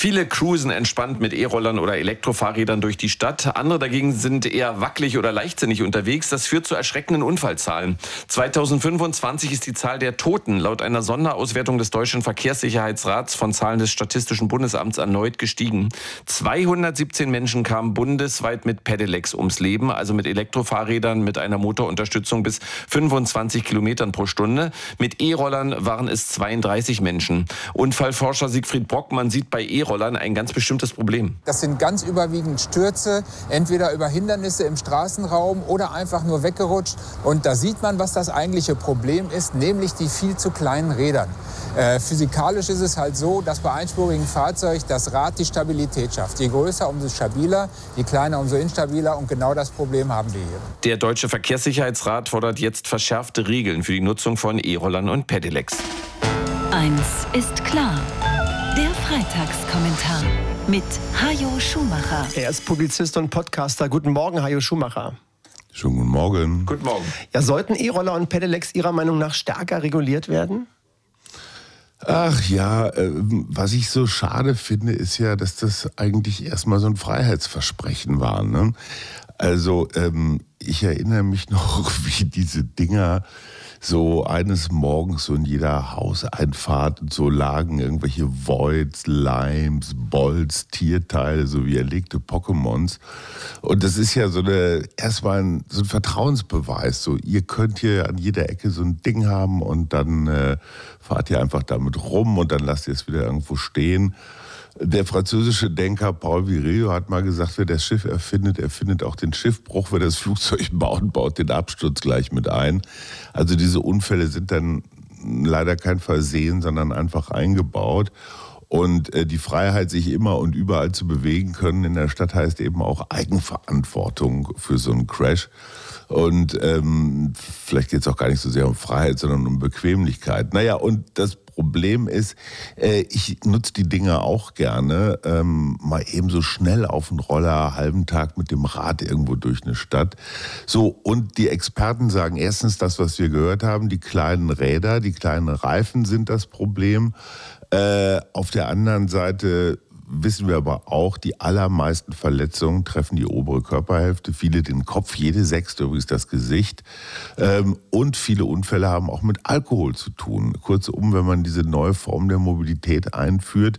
Viele cruisen entspannt mit E-Rollern oder Elektrofahrrädern durch die Stadt. Andere dagegen sind eher wackelig oder leichtsinnig unterwegs. Das führt zu erschreckenden Unfallzahlen. 2025 ist die Zahl der Toten laut einer Sonderauswertung des Deutschen Verkehrssicherheitsrats von Zahlen des Statistischen Bundesamts erneut gestiegen. 217 Menschen kamen bundesweit mit Pedelecs ums Leben, also mit Elektrofahrrädern mit einer Motorunterstützung bis 25 Kilometern pro Stunde. Mit E-Rollern waren es 32 Menschen. Unfallforscher Siegfried Brockmann sieht bei E-Rollern ein ganz bestimmtes Problem. Das sind ganz überwiegend Stürze, entweder über Hindernisse im Straßenraum oder einfach nur weggerutscht. Und da sieht man, was das eigentliche Problem ist, nämlich die viel zu kleinen Rädern. Physikalisch ist es halt so, dass bei einspurigen Fahrzeugen das Rad die Stabilität schafft. Je größer, umso stabiler, je kleiner, umso instabiler. Und genau das Problem haben wir hier. Der Deutsche Verkehrssicherheitsrat fordert jetzt verschärfte Regeln für die Nutzung von E-Rollern und Pedelecs. Eins ist klar. Der Freitagskommentar mit Hajo Schumacher. Er ist Publizist und Podcaster. Guten Morgen, Hajo Schumacher. Schönen guten Morgen. Guten Morgen. Ja, sollten E-Roller und Pedelecs Ihrer Meinung nach stärker reguliert werden? Ach ja, was ich so schade finde, ist ja, dass das eigentlich erstmal so ein Freiheitsversprechen war. Ne? Also ich erinnere mich noch, wie diese Dinger so eines Morgens so in jeder Hauseinfahrt und so lagen irgendwelche Voids, Limes, Bolts, Tierteile, so wie erlegte Pokémons. Und das ist ja erstmal so ein Vertrauensbeweis. So, ihr könnt hier an jeder Ecke so ein Ding haben und dann fahrt ihr einfach damit rum und dann lasst ihr es wieder irgendwo stehen. Der französische Denker Paul Virilio hat mal gesagt, wer das Schiff erfindet auch den Schiffbruch. Wer das Flugzeug baut den Absturz gleich mit ein. Also diese Unfälle sind dann leider kein Versehen, sondern einfach eingebaut. Und die Freiheit, sich immer und überall zu bewegen können in der Stadt, heißt eben auch Eigenverantwortung für so einen Crash. Und vielleicht geht es auch gar nicht so sehr um Freiheit, sondern um Bequemlichkeit. Naja, und das Problem ist, ich nutze die Dinger auch gerne, mal eben so schnell auf den Roller, halben Tag mit dem Rad irgendwo durch eine Stadt. So, und die Experten sagen erstens das, was wir gehört haben, die kleinen Räder, die kleinen Reifen sind das Problem. Auf der anderen Seite wissen wir aber auch, die allermeisten Verletzungen treffen die obere Körperhälfte, viele den Kopf, jede sechste übrigens das Gesicht. Und viele Unfälle haben auch mit Alkohol zu tun. Kurzum, wenn man diese neue Form der Mobilität einführt,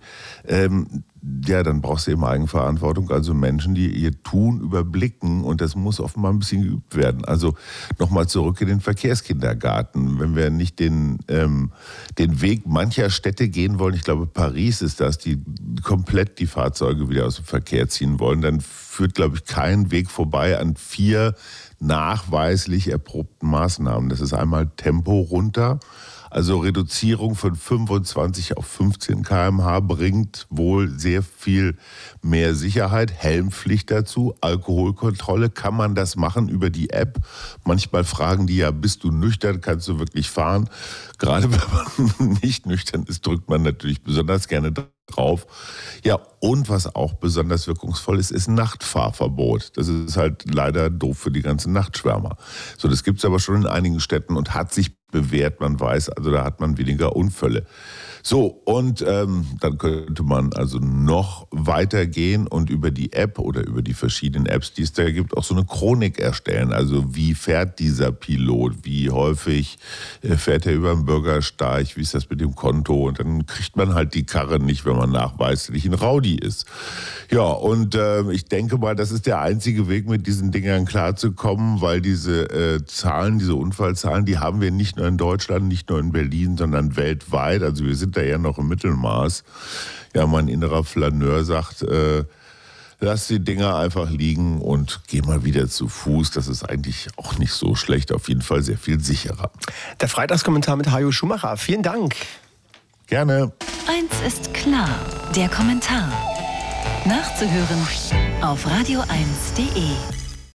dann brauchst du eben Eigenverantwortung, also Menschen, die ihr Tun überblicken, und das muss offenbar ein bisschen geübt werden. Also nochmal zurück in den Verkehrskindergarten. Wenn wir nicht den Weg mancher Städte gehen wollen, ich glaube Paris ist das, die komplett die Fahrzeuge wieder aus dem Verkehr ziehen wollen, dann führt, glaube ich, kein Weg vorbei an 4 nachweislich erprobten Maßnahmen. Das ist einmal Tempo runter. Also Reduzierung von 25 auf 15 km/h bringt wohl sehr viel mehr Sicherheit. Helmpflicht dazu, Alkoholkontrolle. Kann man das machen über die App? Manchmal fragen die ja, bist du nüchtern, kannst du wirklich fahren? Gerade wenn man nicht nüchtern ist, drückt man natürlich besonders gerne drauf. Ja, und was auch besonders wirkungsvoll ist, ist Nachtfahrverbot. Das ist halt leider doof für die ganzen Nachtschwärmer. So, das gibt es aber schon in einigen Städten und hat sich bewährt, man weiß, also da hat man weniger Unfälle. So, und dann könnte man also noch weitergehen und über die App oder über die verschiedenen Apps, die es da gibt, auch so eine Chronik erstellen. Also wie fährt dieser Pilot, wie häufig fährt er über den Bürgersteig, wie ist das mit dem Konto, und dann kriegt man halt die Karre nicht, wenn man nachweislich ein Rowdy ist. Ja, und ich denke mal, das ist der einzige Weg, mit diesen Dingern klarzukommen, weil diese Zahlen, diese Unfallzahlen, die haben wir nicht nur in Deutschland, nicht nur in Berlin, sondern weltweit. Also wir sind da eher noch im Mittelmaß. Ja, mein innerer Flaneur sagt, lass die Dinger einfach liegen und geh mal wieder zu Fuß. Das ist eigentlich auch nicht so schlecht, auf jeden Fall sehr viel sicherer. Der Freitagskommentar mit Hajo Schumacher. Vielen Dank. Gerne. Eins ist klar, der Kommentar. Nachzuhören auf radio1.de.